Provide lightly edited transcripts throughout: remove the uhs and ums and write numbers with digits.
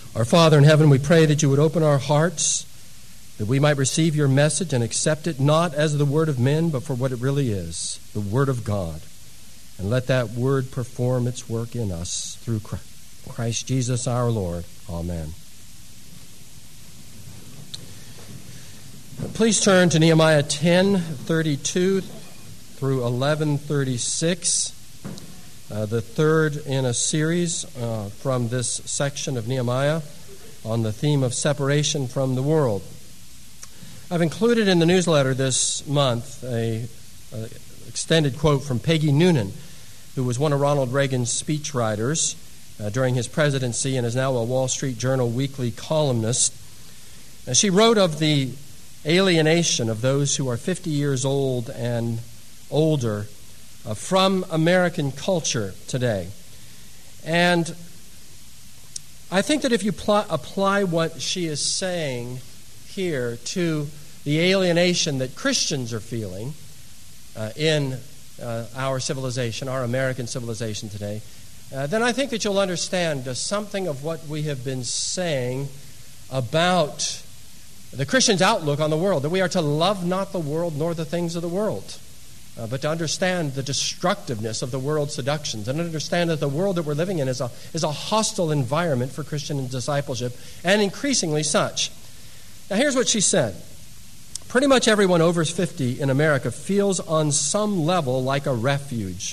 Our Father in heaven, we pray that you would open our hearts, that we might receive your message and accept it not as the word of men, but for what it really is, the word of God. And let that word perform its work in us through Christ Jesus our Lord. Amen. Please turn to Nehemiah 10:32 through 11:36, the third in a series from this section of Nehemiah on the theme of separation from the world. I've included in the newsletter this month an extended quote from Peggy Noonan, who was one of Ronald Reagan's speechwriters during his presidency and is now a Wall Street Journal weekly columnist. She wrote of the alienation of those who are 50 years old and older from American culture today. And I think that if you apply what she is saying here to the alienation that Christians are feeling in our civilization, our American civilization today, then I think that you'll understand something of what we have been saying about the Christian's outlook on the world, that we are to love not the world nor the things of the world, but to understand the destructiveness of the world's seductions and understand that the world that we're living in is a hostile environment for Christian discipleship, and increasingly such. Now here's what she said. Pretty much everyone over 50 in America feels on some level like a refugee.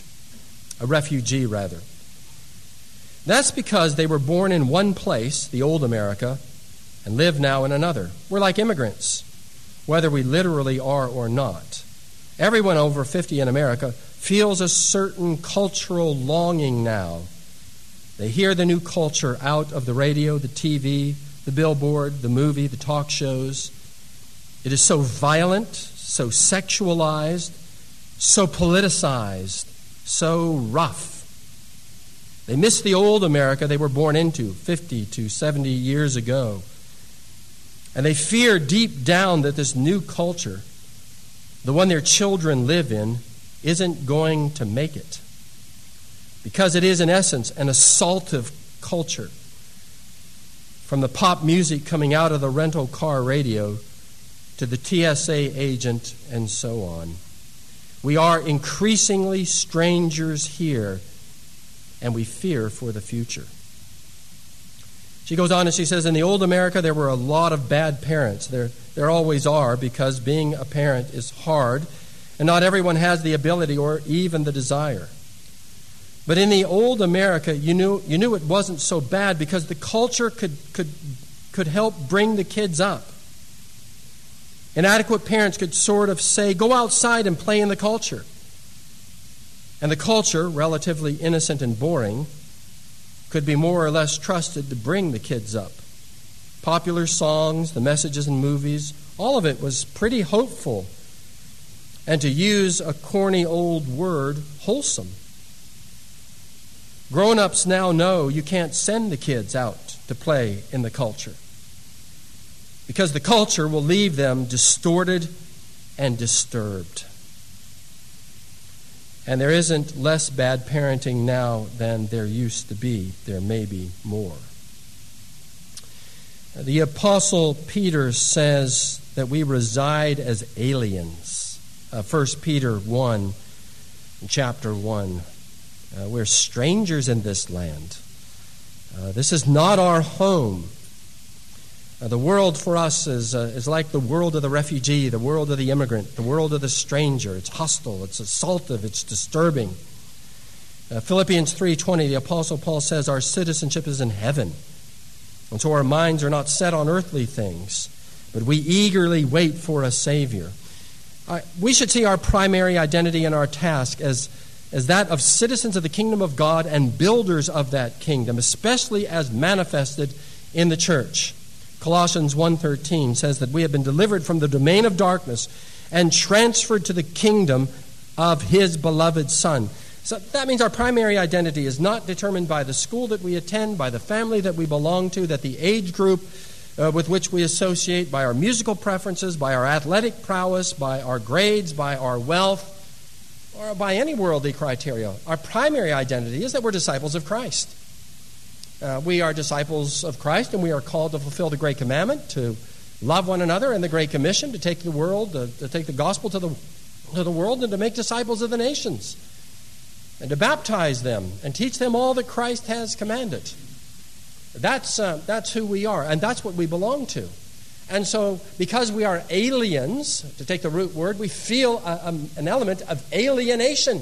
That's because they were born in one place, the old America, and live now in another. We're like immigrants, whether we literally are or not. Everyone over 50 in America feels a certain cultural longing now. They hear the new culture out of the radio, the TV, the billboard, the movie, the talk shows. It is so violent, so sexualized, so politicized, so rough. They miss the old America they were born into 50 to 70 years ago. And they fear deep down that this new culture, the one their children live in, isn't going to make it. Because it is, in essence, an assaultive culture. From the pop music coming out of the rental car radio to the TSA agent and so on. We are increasingly strangers here, and we fear for the future. She goes on and she says, in the old America, there were a lot of bad parents. There always are, because being a parent is hard, and not everyone has the ability or even the desire. But in the old America, you knew it wasn't so bad because the culture could help bring the kids up. Inadequate parents could sort of say, go outside and play in the culture. And the culture, relatively innocent and boring, could be more or less trusted to bring the kids up. Popular songs, the messages in movies, all of it was pretty hopeful. And to use a corny old word, wholesome. Grown-ups now know you can't send the kids out to play in the culture, because the culture will leave them distorted and disturbed. And there isn't less bad parenting now than there used to be. There may be more. The Apostle Peter says that we reside as aliens. 1 Peter 1, chapter 1. We're strangers in this land. This is not our home. The world for us is like the world of the refugee, the world of the immigrant, the world of the stranger. It's hostile, it's assaultive, it's disturbing. Philippians 3:20, the Apostle Paul says our citizenship is in heaven. And so our minds are not set on earthly things, but we eagerly wait for a Savior. We should see our primary identity and our task as that of citizens of the kingdom of God and builders of that kingdom, especially as manifested in the church. Colossians 1:13 says that we have been delivered from the domain of darkness and transferred to the kingdom of His beloved Son. So that means our primary identity is not determined by the school that we attend, by the family that we belong to, that the age group with which we associate, by our musical preferences, by our athletic prowess, by our grades, by our wealth, or by any worldly criteria. Our primary identity is that we're disciples of Christ. We are disciples of Christ, and we are called to fulfill the Great Commandment, to love one another, and the Great Commission, to take the world, to take the gospel to the world, and to make disciples of the nations, and to baptize them and teach them all that Christ has commanded. That's who we are, and that's what we belong to. And so, because we are aliens, to take the root word, we feel an element of alienation.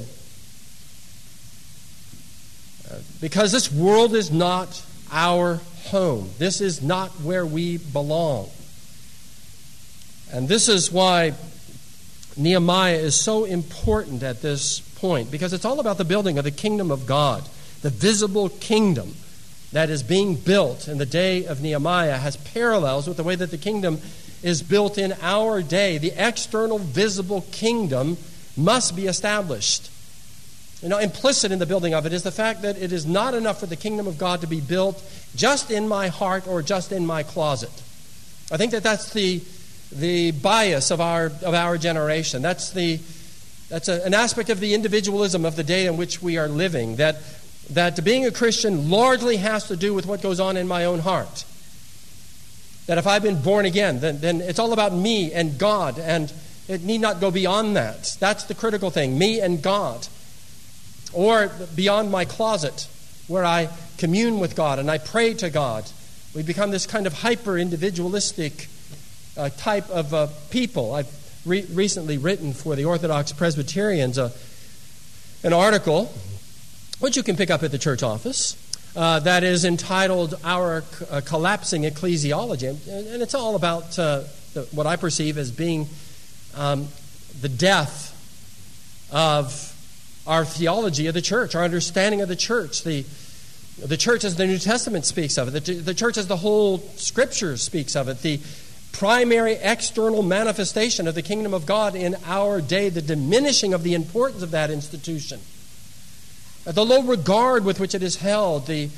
Because this world is not our home. This is not where we belong. And this is why Nehemiah is so important at this point, because it's all about the building of the kingdom of God. The visible kingdom that is being built in the day of Nehemiah has parallels with the way that the kingdom is built in our day. The external visible kingdom must be established. Implicit in the building of it is the fact that it is not enough for the kingdom of God to be built just in my heart or just in my closet. I think that's the bias of our generation. That's an aspect of the individualism of the day in which we are living, that being a Christian largely has to do with what goes on in my own heart. That if I've been born again, then it's all about me and God, and it need not go beyond that. That's the critical thing, me and God. Or beyond my closet, where I commune with God and I pray to God. We become this kind of hyper-individualistic type of people. I've recently written for the Orthodox Presbyterians an article, which you can pick up at the church office, that is entitled Our Collapsing Ecclesiology. And it's all about what I perceive as being the death of our theology of the church, our understanding of the church, the church as the New Testament speaks of it, the church as the whole Scripture speaks of it, the primary external manifestation of the kingdom of God in our day, the diminishing of the importance of that institution, the low regard with which it is held, the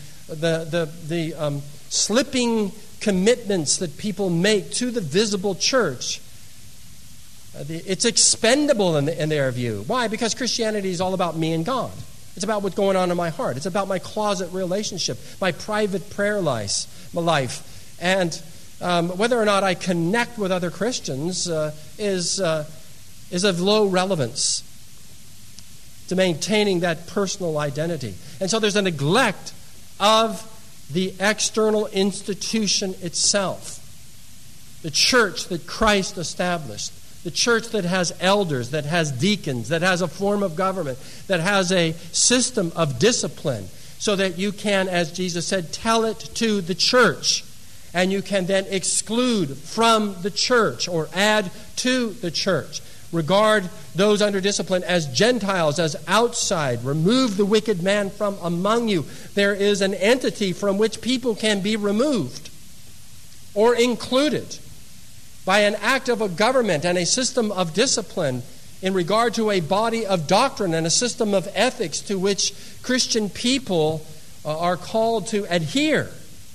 slipping commitments that people make to the visible church. It's expendable in their view. Why? Because Christianity is all about me and God. It's about what's going on in my heart. It's about my closet relationship, my private prayer life. And whether or not I connect with other Christians is of low relevance to maintaining that personal identity. And so there's a neglect of the external institution itself. The church that Christ established. The church that has elders, that has deacons, that has a form of government, that has a system of discipline, so that you can, as Jesus said, tell it to the church. And you can then exclude from the church or add to the church. Regard those under discipline as Gentiles, as outside. Remove the wicked man from among you. There is an entity from which people can be removed or included by an act of a government and a system of discipline in regard to a body of doctrine and a system of ethics to which Christian people are called to adhere.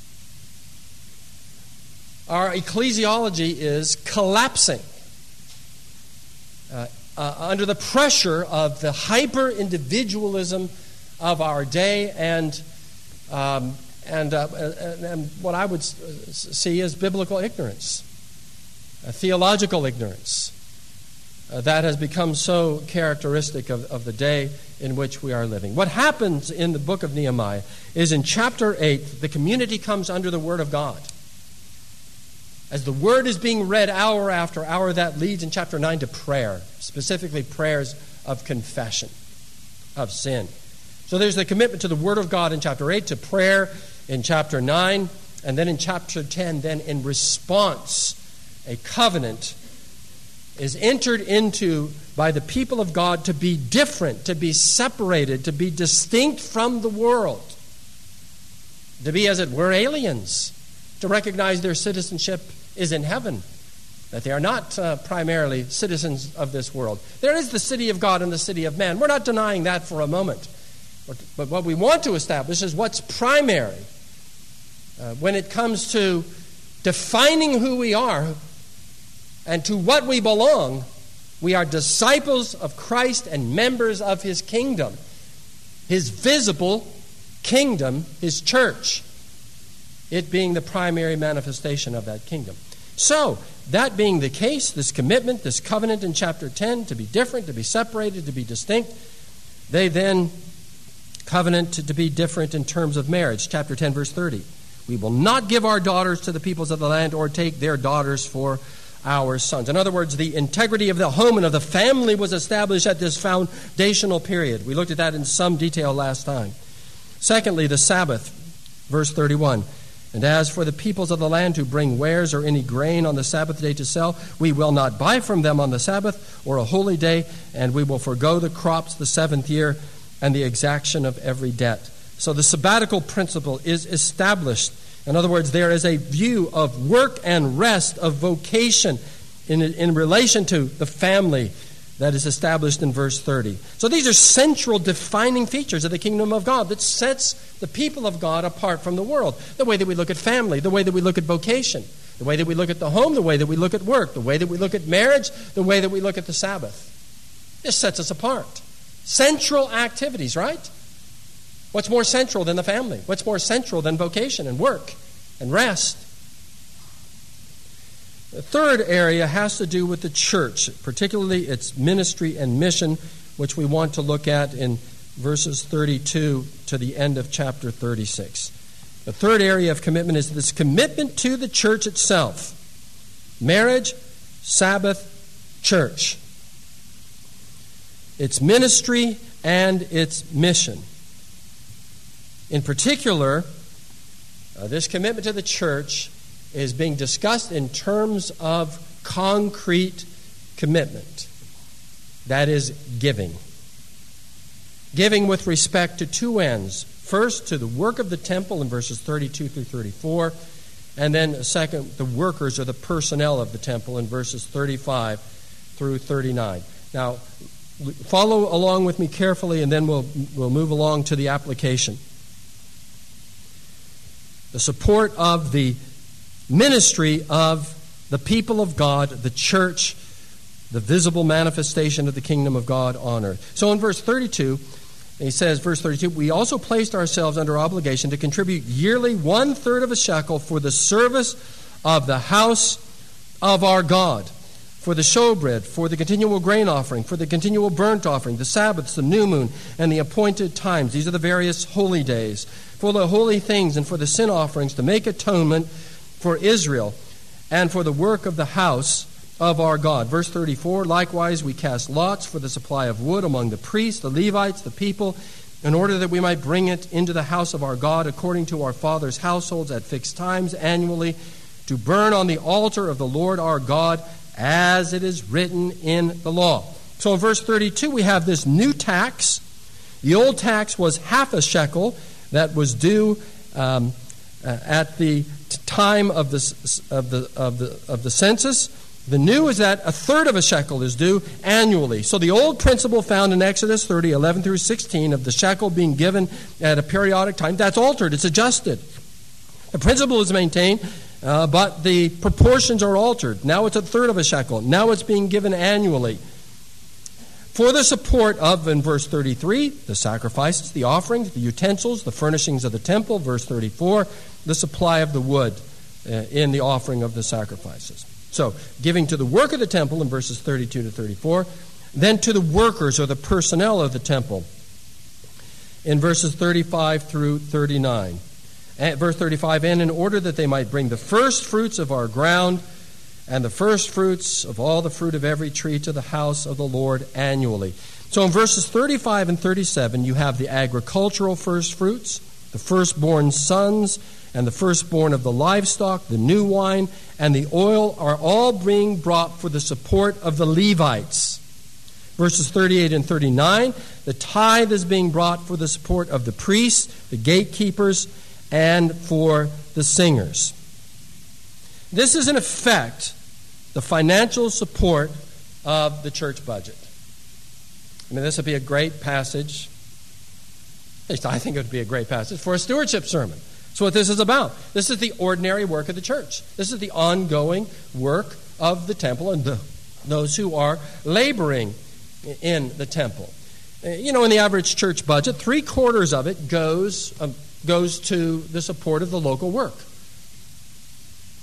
Our ecclesiology is collapsing under the pressure of the hyper-individualism of our day and what I would see as biblical ignorance. Theological ignorance that has become so characteristic of the day in which we are living. What happens in the book of Nehemiah is in chapter 8, the community comes under the Word of God. As the Word is being read hour after hour, that leads in chapter 9 to prayer, specifically prayers of confession of sin. So there's the commitment to the Word of God in chapter 8, to prayer in chapter 9, and then in chapter 10, then in response, a covenant is entered into by the people of God to be different, to be separated, to be distinct from the world, to be, as it were, aliens, to recognize their citizenship is in heaven, that they are not primarily citizens of this world. There is the city of God and the city of man. We're not denying that for a moment. But what we want to establish is what's primary when it comes to defining who we are and to what we belong. We are disciples of Christ and members of His kingdom, His visible kingdom, His church. it being the primary manifestation of that kingdom. So, that being the case, this commitment, this covenant in chapter 10 to be different, to be separated, to be distinct, they then covenant to be different in terms of marriage. Chapter 10, verse 30. We will not give our daughters to the peoples of the land or take their daughters for our sons. In other words, the integrity of the home and of the family was established at this foundational period. We looked at that in some detail last time. Secondly, the Sabbath, verse 31. And as for the peoples of the land who bring wares or any grain on the Sabbath day to sell, we will not buy from them on the Sabbath or a holy day, and we will forego the crops the 7th year and the exaction of every debt. So the sabbatical principle is established. In other words, there is a view of work and rest, of vocation in relation to the family that is established in verse 30. So these are central defining features of the kingdom of God that sets the people of God apart from the world. The way that we look at family, the way that we look at vocation, the way that we look at the home, the way that we look at work, the way that we look at marriage, the way that we look at the Sabbath. This sets us apart. Central activities, right? What's more central than the family? What's more central than vocation and work and rest? The third area has to do with the church, particularly its ministry and mission, which we want to look at in verses 32 to the end of chapter 36. The third area of commitment is this commitment to the church itself. Marriage, Sabbath, church. Its ministry and its mission. In particular, this commitment to the church is being discussed in terms of concrete commitment. That is giving. Giving with respect to two ends. First, to the work of the temple in verses 32 through 34, and then second, the workers or the personnel of the temple in verses 35 through 39. Now, follow along with me carefully, and then we'll move along to the application. The support of the ministry of the people of God, the church, the visible manifestation of the kingdom of God on earth. So in verse 32, he says, verse 32, we also placed ourselves under obligation to contribute yearly 1/3 of a shekel for the service of the house of our God, for the showbread, for the continual grain offering, for the continual burnt offering, the Sabbaths, the new moon, and the appointed times. These are the various holy days, for the holy things and for the sin offerings, to make atonement for Israel and for the work of the house of our God. Verse 34, likewise we cast lots for the supply of wood among the priests, the Levites, the people, in order that we might bring it into the house of our God according to our fathers' households at fixed times annually, to burn on the altar of the Lord our God, as it is written in the law. So in verse 32 we have this new tax. The old tax was half a shekel that was due at the time of the census. The new is that 1/3 of a shekel is due annually. So the old principle found in Exodus 30, 11 through 16 of the shekel being given at a periodic time, that's altered, it's adjusted. The principle is maintained, but the proportions are altered. Now it's 1/3 of a shekel. Now it's being given annually. For the support of, in verse 33, the sacrifices, the offerings, the utensils, the furnishings of the temple, verse 34, the supply of the wood in the offering of the sacrifices. So, giving to the work of the temple in verses 32 to 34, then to the workers or the personnel of the temple in verses 35 through 39. Verse 35, and in order that they might bring the first fruits of our ground and the first fruits of all the fruit of every tree to the house of the Lord annually. So in verses 35 and 37, you have the agricultural first fruits, the firstborn sons, and the firstborn of the livestock, the new wine, and the oil are all being brought for the support of the Levites. Verses 38 and 39, the tithe is being brought for the support of the priests, the gatekeepers, and for the singers. This is, in effect, the financial support of the church budget. I mean, this would be a great passage. At least I think it would be a great passage for a stewardship sermon. That's what this is about. This is the ordinary work of the church. This is the ongoing work of the temple and those who are laboring in the temple. In the average church budget, 3/4 of it goes to the support of the local work.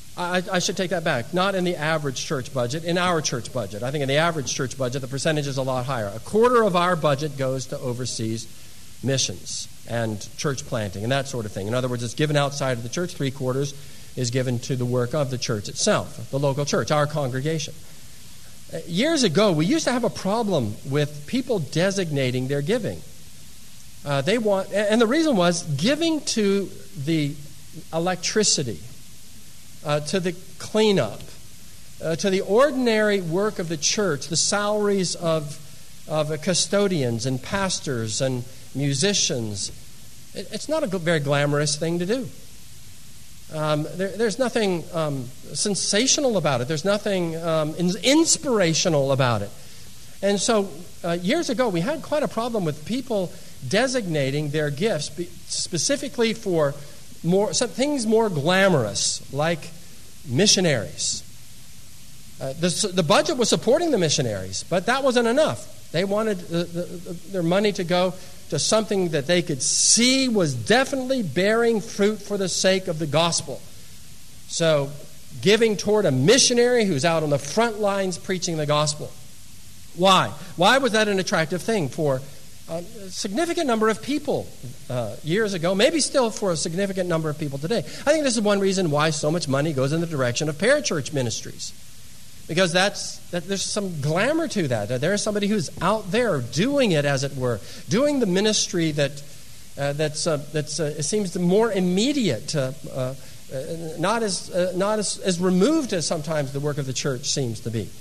I should take that back. Not in the average church budget, in our church budget. I think in the average church budget, the percentage is a lot higher. A quarter of our budget goes to overseas missions and church planting and that sort of thing. In other words, it's given outside of the church. 3/4 is given to the work of the church itself, the local church, our congregation. Years ago, we used to have a problem with people designating their giving. And the reason was giving to the electricity, to the cleanup, to the ordinary work of the church, the salaries of custodians and pastors and musicians. It's not a very glamorous thing to do. There's nothing sensational about it. There's nothing inspirational about it. And so years ago, we had quite a problem with people designating their gifts specifically for some things more glamorous, like missionaries. The budget was supporting the missionaries, but that wasn't enough. They wanted their money to go to something that they could see was definitely bearing fruit for the sake of the gospel. So, giving toward a missionary who's out on the front lines preaching the gospel. Why? Why was that an attractive thing for a significant number of people years ago, maybe still for a significant number of people today? I think this is one reason why so much money goes in the direction of parachurch ministries. Because there's some glamour to that. There's somebody who's out there doing it, as it were, doing the ministry that seems more immediate, not as removed as sometimes the work of the church seems to be.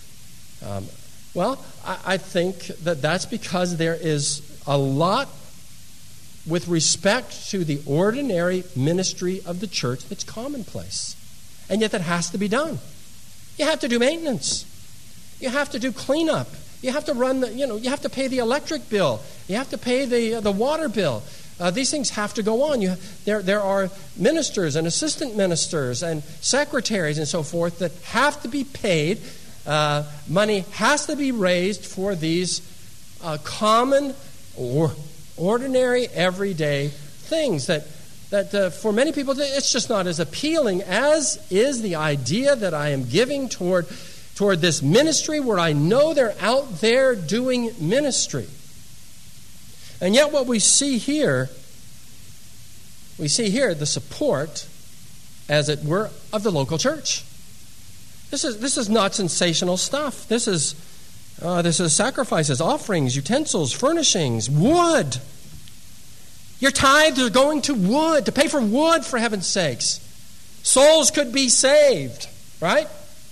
Well, I think that's because there is a lot with respect to the ordinary ministry of the church that's commonplace, and yet that has to be done. You have to do maintenance. You have to do cleanup. You have to you have to pay the electric bill. You have to pay the water bill. These things have to go on. There are ministers and assistant ministers and secretaries and so forth that have to be paid. Money has to be raised for these common or ordinary everyday things that for many people it's just not as appealing as is the idea that I am giving toward this ministry where I know they're out there doing ministry. And yet what we see here the support, as it were, of the local church. This is not sensational stuff. This is sacrifices, offerings, utensils, furnishings, wood. Your tithes are going to wood, to pay for wood, for heaven's sakes. Souls could be saved, right?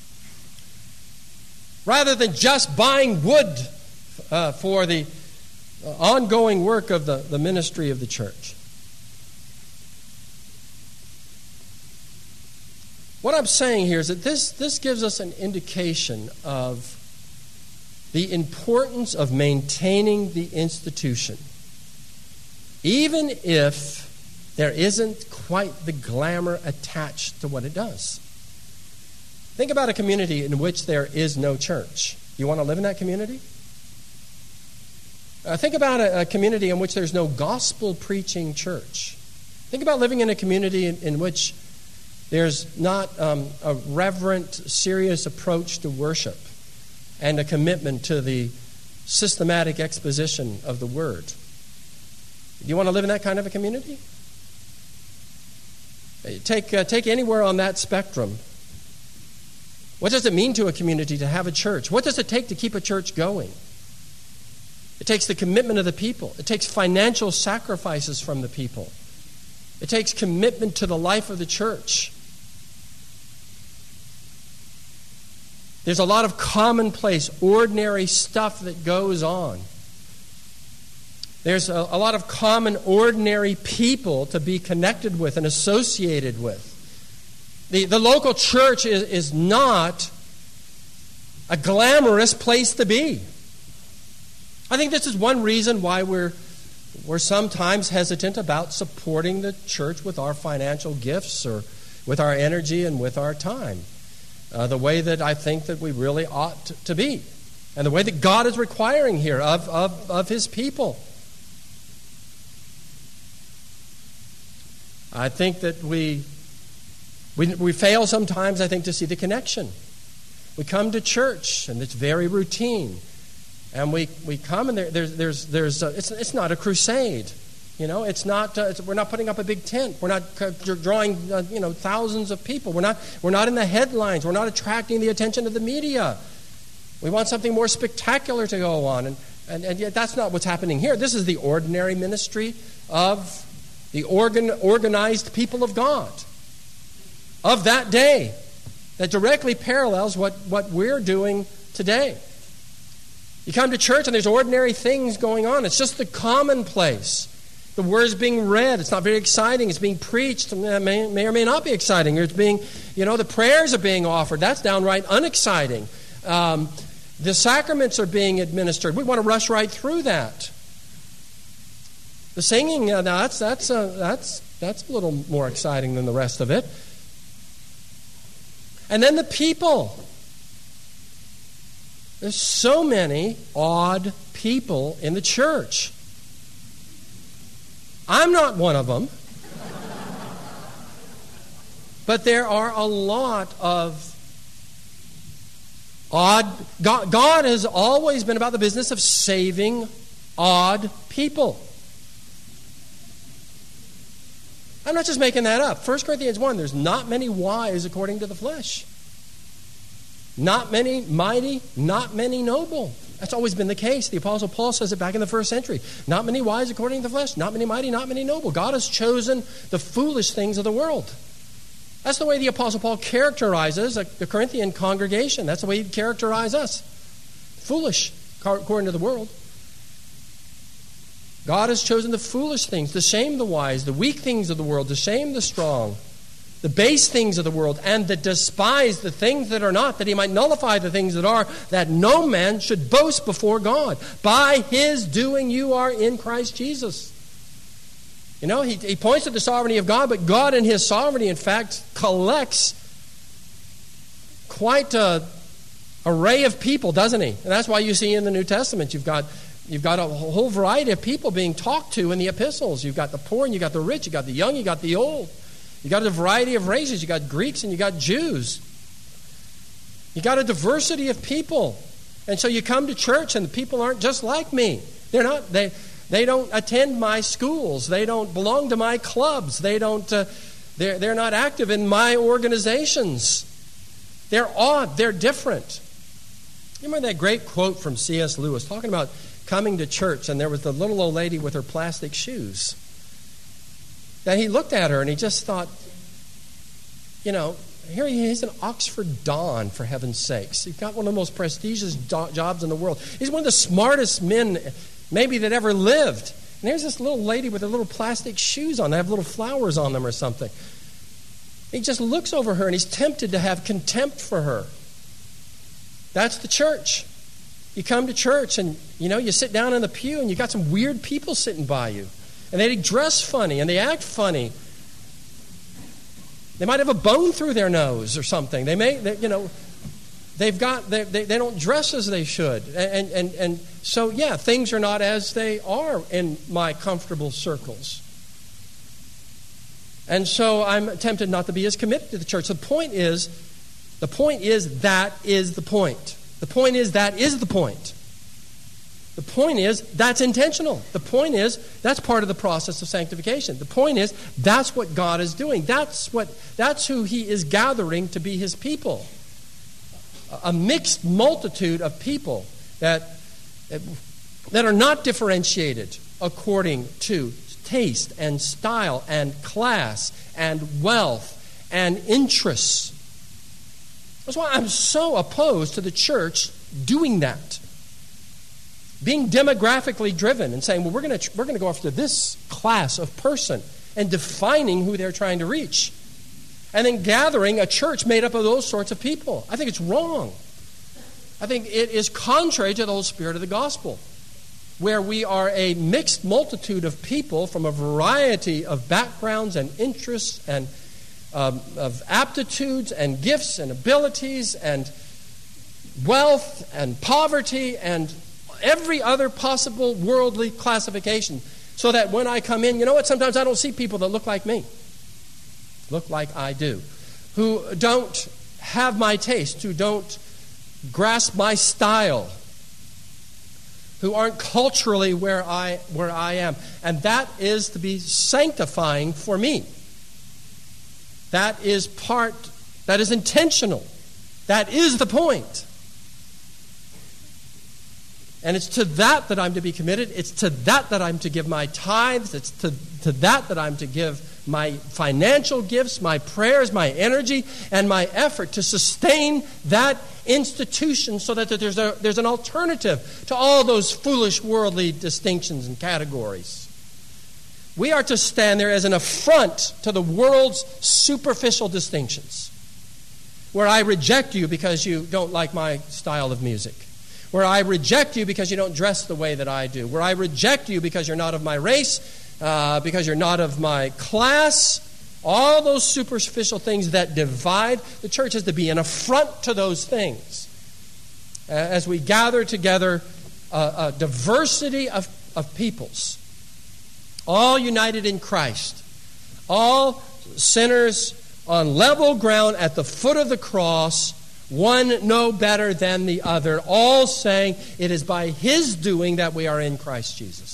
Rather than just buying wood for the ongoing work of the ministry of the church. What I'm saying here is that this gives us an indication of the importance of maintaining the institution, even if there isn't quite the glamour attached to what it does. Think about a community in which there is no church. You want to live in that community? Think about a community in which there's no gospel-preaching church. Think about living in a community in which there's not a reverent, serious approach to worship and a commitment to the systematic exposition of the Word. Do you want to live in that kind of a community? Take anywhere on that spectrum. What does it mean to a community to have a church? What does it take to keep a church going? It takes the commitment of the people. It takes financial sacrifices from the people. It takes commitment to the life of the church. There's a lot of commonplace, ordinary stuff that goes on. There's a lot of common, ordinary people to be connected with and associated with. The local church is not a glamorous place to be. I think this is one reason why we're sometimes hesitant about supporting the church with our financial gifts or with our energy and with our time. The way that I think that we really ought to be. And the way that God is requiring here of His people. I think that we We fail sometimes, I think, to see the connection. We come to church, and it's very routine. And we come, and it's not a crusade. You know, it's not. We're not putting up a big tent. We're not drawing thousands of people. We're not in the headlines. We're not attracting the attention of the media. We want something more spectacular to go on, and yet that's not what's happening here. This is the ordinary ministry of the organized people of God of that day that directly parallels what we're doing today. You come to church and there's ordinary things going on. It's just the commonplace. The word's being read. It's not very exciting. It's being preached. It may or may not be exciting. It's being, the prayers are being offered. That's downright unexciting. The sacraments are being administered. We want to rush right through that. The singing, that's a little more exciting than the rest of it. And then the people. There's so many odd people in the church. I'm not one of them. But there are a lot of odd... God has always been about the business of saving odd people. I'm not just making that up. 1 Corinthians 1, there's not many wise according to the flesh. Not many mighty, not many noble. That's always been the case. The Apostle Paul says it back in the first century. Not many wise according to the flesh, not many mighty, not many noble. God has chosen the foolish things of the world. That's the way the Apostle Paul characterizes the Corinthian congregation. That's the way he'd characterize us. Foolish, according to the world. God has chosen the foolish things to shame the wise, the weak things of the world to shame the strong, the base things of the world, and that despise the things that are not, that he might nullify the things that are, that no man should boast before God. By his doing you are in Christ Jesus. He points to the sovereignty of God, but God in his sovereignty, in fact, collects quite an array of people, doesn't he? And that's why you see in the New Testament you've got a whole variety of people being talked to in the epistles. You've got the poor and you've got the rich, you've got the young, you've got the old. You've got a variety of races. You've got Greeks and you've got Jews. You've got a diversity of people. And so you come to church and the people aren't just like me. They don't attend my schools. They don't belong to my clubs. They're not active in my organizations. They're odd. They're different. You remember that great quote from C.S. Lewis talking about coming to church, and there was the little old lady with her plastic shoes. That he looked at her and he just thought, here he's an Oxford Don, for heaven's sakes. He's got one of the most prestigious jobs in the world. He's one of the smartest men maybe that ever lived. And here's this little lady with her little plastic shoes on. They have little flowers on them or something. He just looks over her and he's tempted to have contempt for her. That's the church. You come to church and, you sit down in the pew and you got some weird people sitting by you. And they dress funny and they act funny. They might have a bone through their nose or something. They don't dress as they should. And so, things are not as they are in my comfortable circles. And so I'm tempted not to be as committed to the church. The point is that is the point. The point is that is the point. The point is, that's intentional. The point is, that's part of the process of sanctification. The point is, that's what God is doing. That's who he is gathering to be his people. A mixed multitude of people that are not differentiated according to taste and style and class and wealth and interests. That's why I'm so opposed to the church doing that. Being demographically driven and saying, well, we're going to go after this class of person and defining who they're trying to reach. And then gathering a church made up of those sorts of people. I think it's wrong. I think it is contrary to the whole spirit of the gospel, where we are a mixed multitude of people from a variety of backgrounds and interests and of aptitudes and gifts and abilities and wealth and poverty and every other possible worldly classification, so that when I come in, sometimes I don't see people that look like me, look like I do, who don't have my taste, who don't grasp my style, who aren't culturally where I am. And that is to be sanctifying for me. That is intentional. That is the point. And it's to that I'm to be committed. It's to that I'm to give my tithes. It's to that I'm to give my financial gifts, my prayers, my energy, and my effort to sustain that institution so that there's an alternative to all those foolish worldly distinctions and categories. We are to stand there as an affront to the world's superficial distinctions, where I reject you because you don't like my style of music, where I reject you because you don't dress the way that I do, where I reject you because you're not of my race, because you're not of my class. All those superficial things that divide, the church is to be an affront to those things. As we gather together a diversity of peoples, all united in Christ, all sinners on level ground at the foot of the cross, one no better than the other, all saying it is by His doing that we are in Christ Jesus.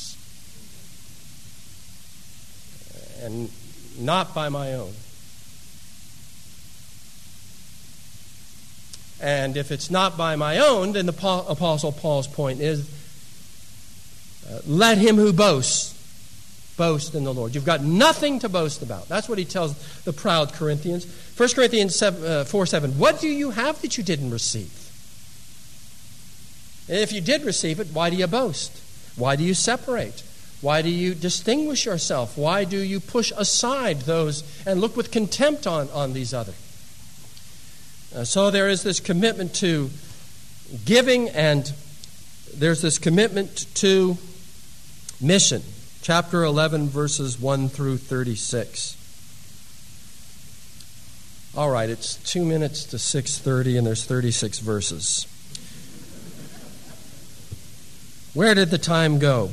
And not by my own. And if it's not by my own, then the Apostle Paul's point is, let him who boasts, boast in the Lord. You've got nothing to boast about. That's what he tells the proud Corinthians. 1 Corinthians 4:7. What do you have that you didn't receive? And if you did receive it, why do you boast? Why do you separate? Why do you distinguish yourself? Why do you push aside those and look with contempt on these others? So there is this commitment to giving, and there's this commitment to mission. Chapter 11, verses 1 through 36. All right, it's 2 minutes to 6:30, and there's 36 verses. Where did the time go?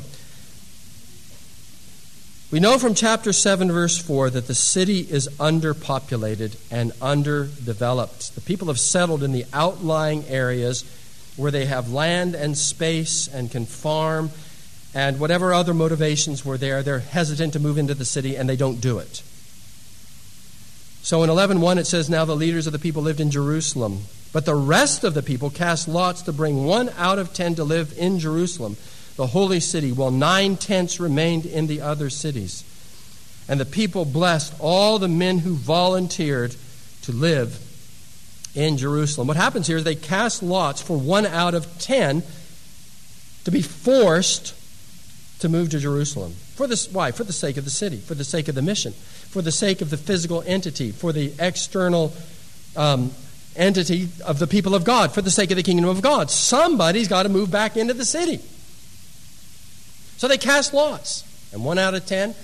We know from chapter 7, verse 4, that the city is underpopulated and underdeveloped. The people have settled in the outlying areas where they have land and space and can farm, and whatever other motivations were there, they're hesitant to move into the city, and they don't do it. So in 11:1 it says, now the leaders of the people lived in Jerusalem, but the rest of the people cast lots to bring 1 out of 10 to live in Jerusalem, the holy city, while 9/10 remained in the other cities. And the people blessed all the men who volunteered to live in Jerusalem. What happens here is they cast lots for 1 out of 10 to be forced to move to Jerusalem. Why? For the sake of the city, for the sake of the mission, for the sake of the physical entity, for the external entity of the people of God, for the sake of the kingdom of God. Somebody's got to move back into the city. So they cast lots, and 1 out of 10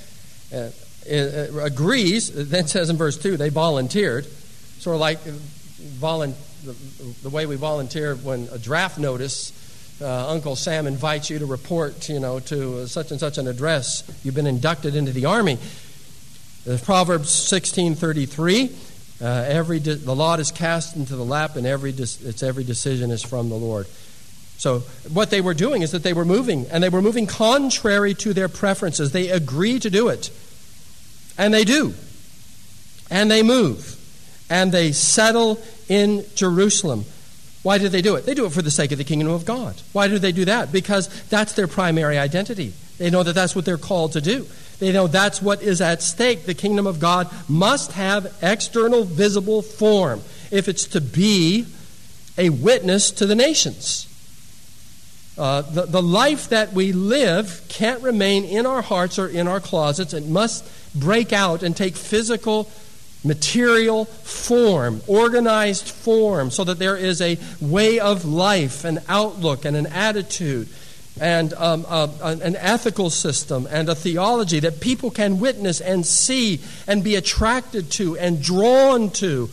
agrees. Then it says in verse 2, they volunteered, sort of like the way we volunteer when a draft notice, Uncle Sam invites you to report, to such and such an address. You've been inducted into the army. Proverbs 16:33, the lot is cast into the lap, and every decision is from the Lord. So what they were doing is that they were moving, and they were moving contrary to their preferences. They agree to do it, and they do, and they move, and they settle in Jerusalem. Why did they do it? They do it for the sake of the kingdom of God. Why do they do that? Because that's their primary identity. They know that that's what they're called to do. They know that's what is at stake. The kingdom of God must have external, visible form if it's to be a witness to the nations. The life that we live can't remain in our hearts or in our closets. It must break out and take physical, material form, organized form, so that there is a way of life, an outlook, and an attitude, and an ethical system, and a theology that people can witness and see and be attracted to and drawn to.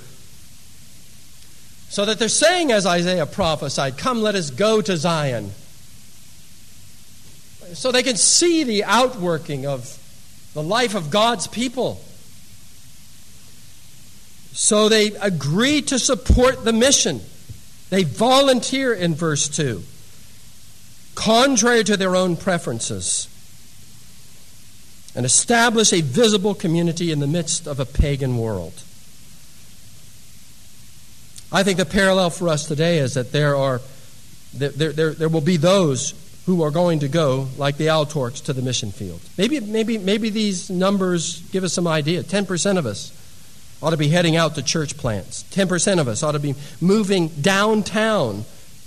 So that they're saying, as Isaiah prophesied, come, let us go to Zion. So they can see the outworking of the life of God's people. So they agree to support the mission. They volunteer in verse 2, contrary to their own preferences, and establish a visible community in the midst of a pagan world. I think the parallel for us today is that there will be those who are going to go, like the Altorks, to the mission field. Maybe these numbers give us some idea. 10% of us ought to be heading out to church plants. 10% of us ought to be moving downtown.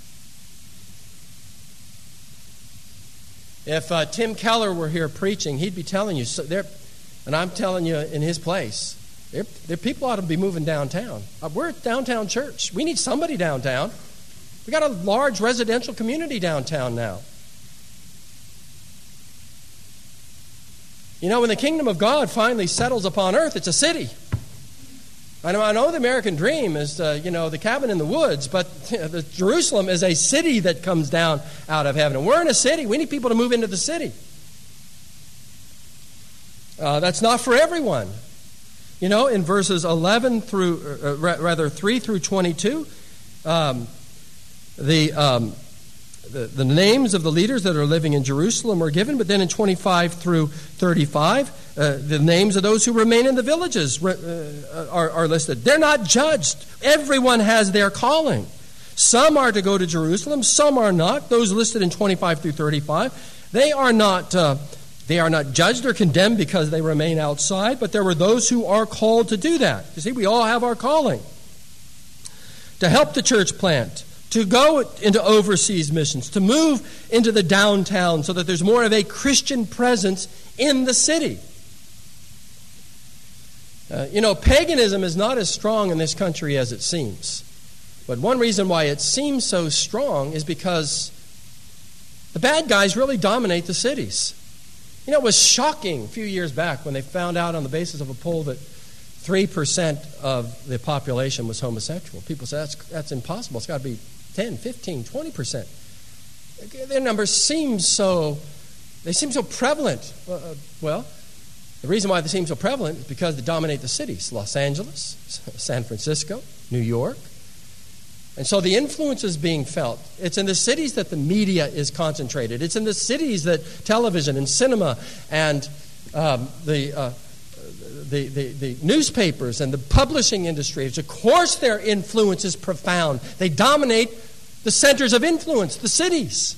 If Tim Keller were here preaching, he'd be telling you, and I'm telling you in his place, there people ought to be moving downtown. We're a downtown church. We need somebody downtown. We got a large residential community downtown now. You know, when the kingdom of God finally settles upon earth, it's a city. I know the American dream is, the cabin in the woods, but Jerusalem is a city that comes down out of heaven. And we're in a city. We need people to move into the city. That's not for everyone. You know, in verses 11 through, 3 through 22, the names of the leaders that are living in Jerusalem are given, but then in 25 through 35, the names of those who remain in the villages are listed. They're not judged. Everyone has their calling. Some are to go to Jerusalem, some are not. Those listed in 25 through 35, they are not judged or condemned because they remain outside, but there were those who are called to do that. You see, we all have our calling. To help the church plant, to go into overseas missions, to move into the downtown so that there's more of a Christian presence in the city. Paganism is not as strong in this country as it seems. But one reason why it seems so strong is because the bad guys really dominate the cities. You know, it was shocking a few years back when they found out on the basis of a poll that 3% of the population was homosexual. People said, that's impossible. It's got to be 10, 15, 20%. Their numbers seem so prevalent. Well, the reason why they seem so prevalent is because they dominate the cities. Los Angeles, San Francisco, New York. And so the influence is being felt. It's in the cities that the media is concentrated. It's in the cities that television and cinema and the newspapers and the publishing industries, of course their influence is profound. They dominate the centers of influence, the cities.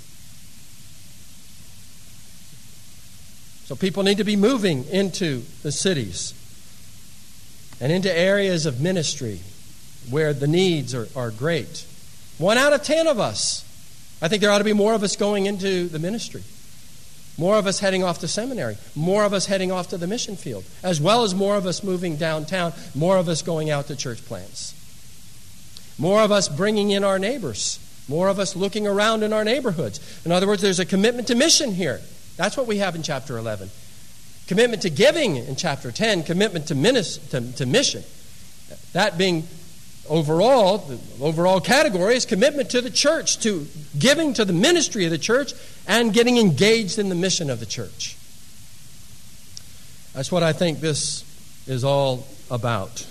So people need to be moving into the cities and into areas of ministry where the needs are great. 1 out of 10 of us. I think there ought to be more of us going into the ministry. More of us heading off to seminary. More of us heading off to the mission field. As well as more of us moving downtown. More of us going out to church plants. More of us bringing in our neighbors. More of us looking around in our neighborhoods. In other words, there's a commitment to mission here. That's what we have in chapter 11. Commitment to giving in chapter 10. Commitment to mission. That being the overall category is commitment to the church, to giving to the ministry of the church, and getting engaged in the mission of the church. That's what I think this is all about.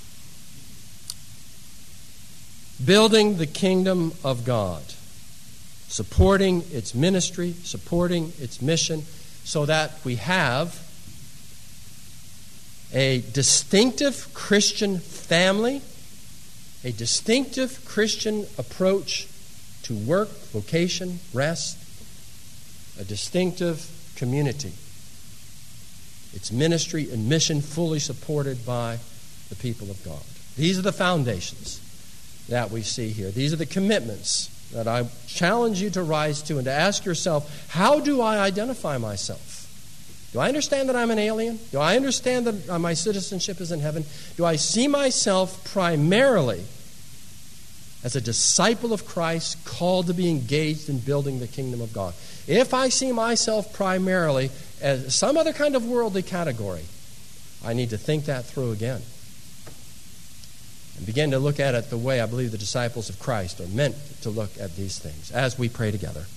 Building the kingdom of God, supporting its ministry, supporting its mission, so that we have a distinctive Christian family, a distinctive Christian approach to work, vocation, rest, a distinctive community. Its ministry and mission fully supported by the people of God. These are the foundations that we see here. These are the commitments that I challenge you to rise to and to ask yourself, how do I identify myself? Do I understand that I'm an alien? Do I understand that my citizenship is in heaven? Do I see myself primarily as a disciple of Christ called to be engaged in building the kingdom of God? If I see myself primarily as some other kind of worldly category, I need to think that through again and begin to look at it the way I believe the disciples of Christ are meant to look at these things as we pray together.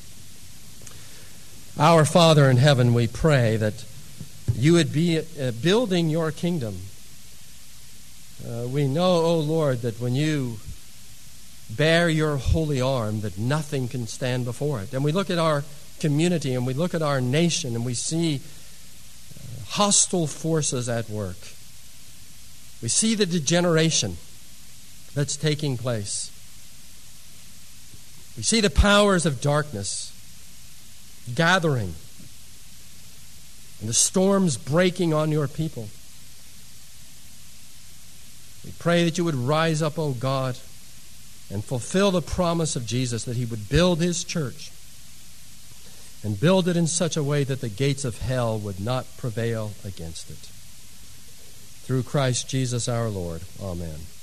Our Father in heaven, we pray that you would be building your kingdom We know, O Lord, that when you bear your holy arm, that nothing can stand before it. And we look at our community and we look at our nation and we see hostile forces at work. We see the degeneration that's taking place. We see the powers of darkness gathering and the storms breaking on your people. We pray that you would rise up, O God, and fulfill the promise of Jesus that he would build his church and build it in such a way that the gates of hell would not prevail against it. Through Christ Jesus our Lord. Amen.